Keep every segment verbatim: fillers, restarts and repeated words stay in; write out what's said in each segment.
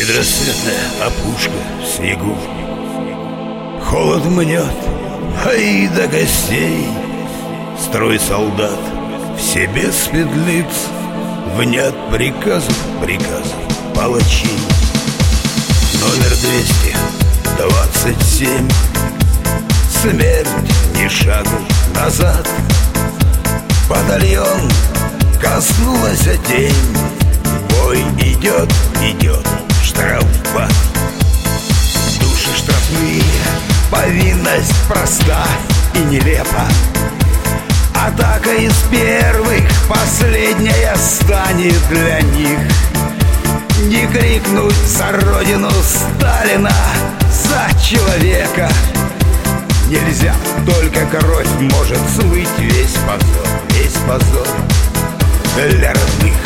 Предрассветная опушка в снегу, холод мнет, а и до костей. Строй солдат, все без петлиц, внят приказов, приказов палачей. Номер двести двадцать семь. Смерть ни шагу назад. Батальон коснулась тень. Бой идет, идет штрафбат. Души штрафные, повинность проста и нелепа. Атака из первых, последняя станет для них. Не крикнуть за родину Сталина, за человека нельзя, только кровь может смыть весь позор, весь позор для родных.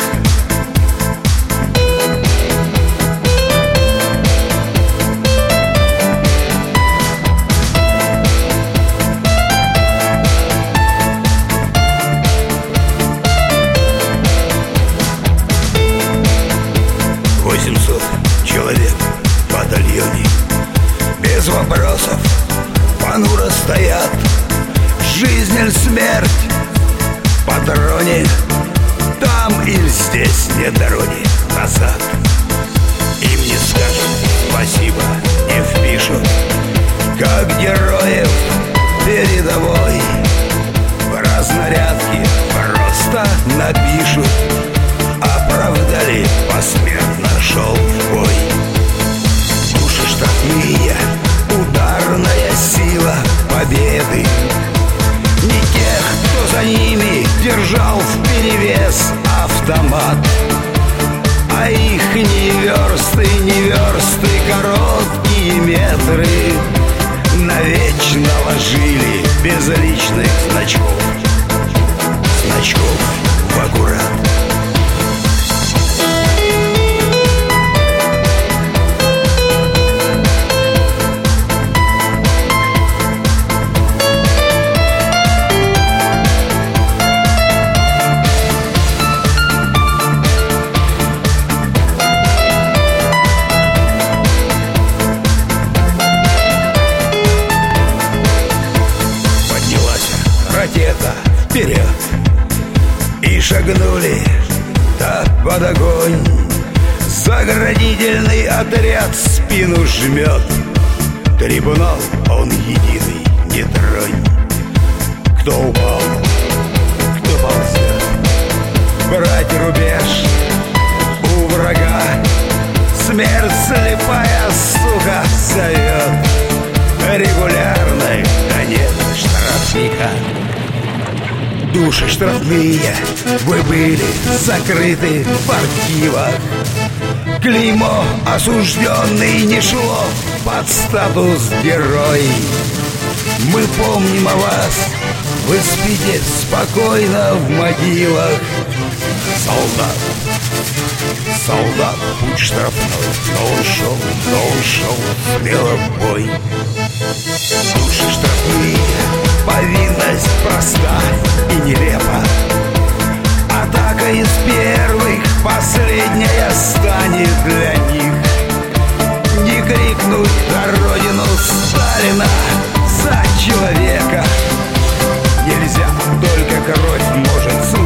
восемьсот человек в батальоне, без вопросов понуро стоят. Жизнь или смерть в патроне, там или здесь нет дороги назад. Им не скажут спасибо, не впишут, как героев передовой. В разнарядке просто напишут: оправдали, посмертно шел в бой. Души штрафные, ударная сила победы. Не тех, кто за ними держал вперевес автомат, а их не версты, не версты, короткие метры навечно ложили без личных значков, значков в аккурат. Ракета вперед, и шагнули так под огонь. Заградительный отряд спину жмет. Трибунал он единый, не тронь. Кто упал, кто ползет, брать рубеж у врага. Смерть слепая, сука, зовет. Регулярный конец штрафника. Души штрафные, вы были закрыты в архивах. Клеймо осужденный не шло под статус герой. Мы помним о вас, вы спите спокойно в могилах. Солдат, солдат, путь штрафной, но он шел, но он шел смело в бой. Души штрафные, повинность проста и нелепа. Атака из первых, последняя станет для них. Не крикнуть за родину Сталина, за человека нельзя, только кровь может